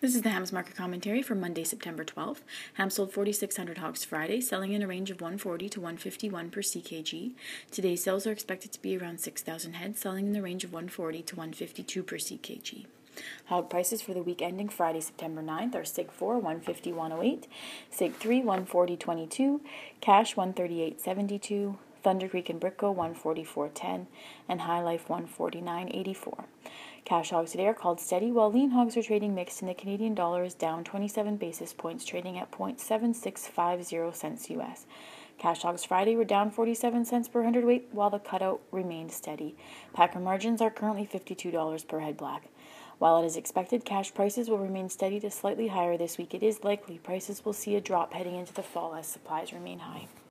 This is the Hams Market Commentary for Monday, September 12th. Hams sold 4,600 hogs Friday, selling in a range of 140 to 151 per CKG. Today's sales are expected to be around 6,000 head, selling in the range of 140 to 152 per CKG. Hog prices for the week ending Friday, September 9th are Sig 4, 150.108, Sig 3, 140.22, Cash 138.72, Thunder Creek and Britco 144.10, and High Life 149.84. Cash hogs today are called steady, while lean hogs are trading mixed, and the Canadian dollar is down 27 basis points, trading at 0.7650 cents US. Cash hogs Friday were down 47 cents per hundredweight, while the cutout remained steady. Packer margins are currently $52 per head black. While it is expected cash prices will remain steady to slightly higher this week, it is likely prices will see a drop heading into the fall as supplies remain high.